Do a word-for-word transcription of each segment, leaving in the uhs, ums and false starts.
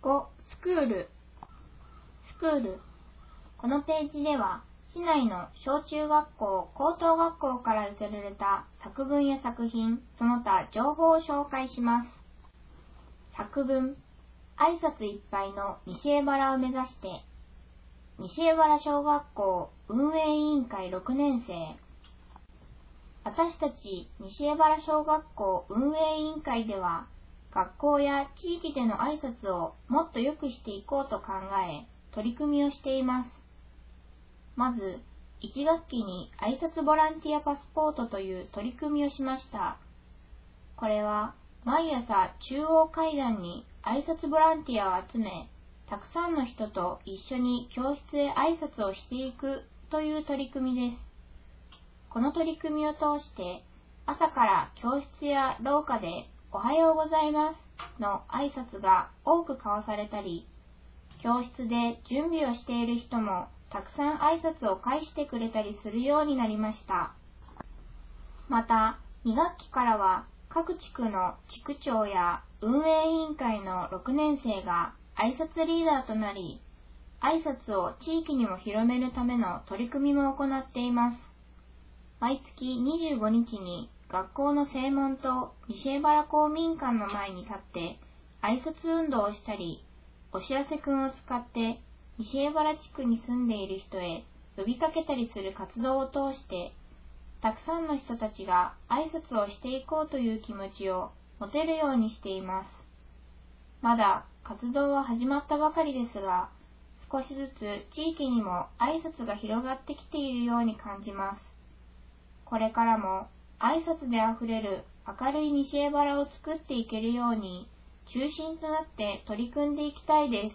ご. スクール。スクール。このページでは、市内の小中学校、高等学校から寄せられた作文や作品、その他情報を紹介します。作文。挨拶いっぱいの西江原を目指して。西江原小学校運営委員会ろくねん生。私たち西江原小学校運営委員会では、学校や地域での挨拶をもっと良くしていこうと考え、取り組みをしています。まず、いち学期に挨拶ボランティアパスポートという取り組みをしました。これは、毎朝中央階段に挨拶ボランティアを集め、たくさんの人と一緒に教室へ挨拶をしていくという取り組みです。この取り組みを通して、朝から教室や廊下でおはようございますの挨拶が多く交わされたり、教室で準備をしている人もたくさん挨拶を返してくれたりするようになりました。また、に学期からは各地区の地区長や運営委員会のろくねん生が挨拶リーダーとなり、挨拶を地域にも広めるための取り組みも行っています。毎月にじゅうごにちに学校の正門と西江原公民館の前に立って挨拶運動をしたり、お知らせくんを使って西江原地区に住んでいる人へ呼びかけたりする活動を通して、たくさんの人たちが挨拶をしていこうという気持ちを持てるようにしています。まだ活動は始まったばかりですが、少しずつ地域にも挨拶が広がってきているように感じます。これからも挨拶であふれる明るい西江原を作っていけるように、中心となって取り組んでいきたいです。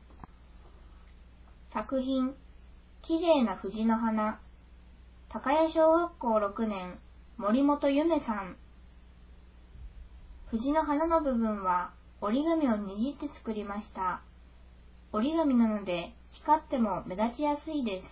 作品。きれいな藤の花。高谷小学校ろくねん、森本ゆめさん。藤の花の部分は折り紙をねじって作りました。折り紙なので光っても目立ちやすいです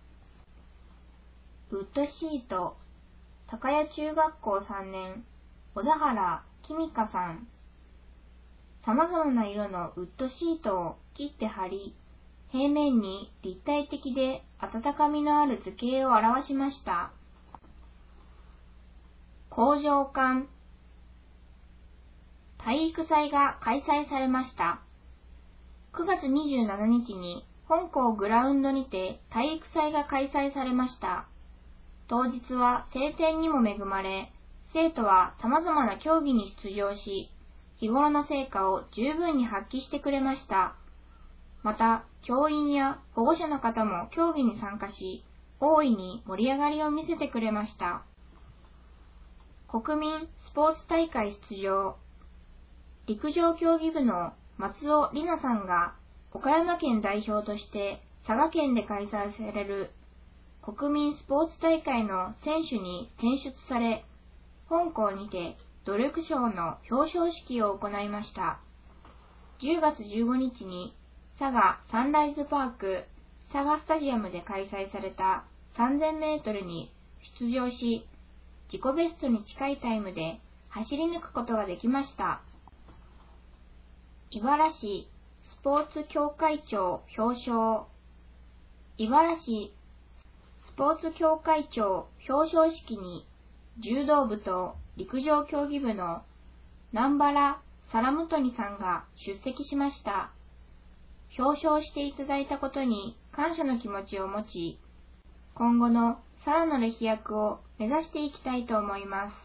。ウッドシート。高谷中学校さんねん、小田原きみかさん。様々な色のウッドシートを切って貼り、平面に立体的で温かみのある図形を表しました。工場館。体育祭が開催されました。くがつにじゅうしちにちに本校グラウンドにて体育祭が開催されました。当日は晴天にも恵まれ、生徒は様々な競技に出場し、日頃の成果を十分に発揮してくれました。また、教員や保護者の方も競技に参加し、大いに盛り上がりを見せてくれました。国民スポーツ大会出場。陸上競技部の松尾里奈さんが、岡山県代表として佐賀県で開催される国民スポーツ大会の選手に選出され、本校にて努力賞の表彰式を行いました。じゅうがつじゅうごにちに佐賀サンライズパーク佐賀スタジアムで開催されたさんぜんメートルに出場し、自己ベストに近いタイムで走り抜くことができました。茨市スポーツ協会長表彰。茨市スポーツ協会長表彰式に柔道部と陸上競技部の南原サラムトニさんが出席しました。表彰していただいたことに感謝の気持ちを持ち、今後のさらなる飛躍を目指していきたいと思います。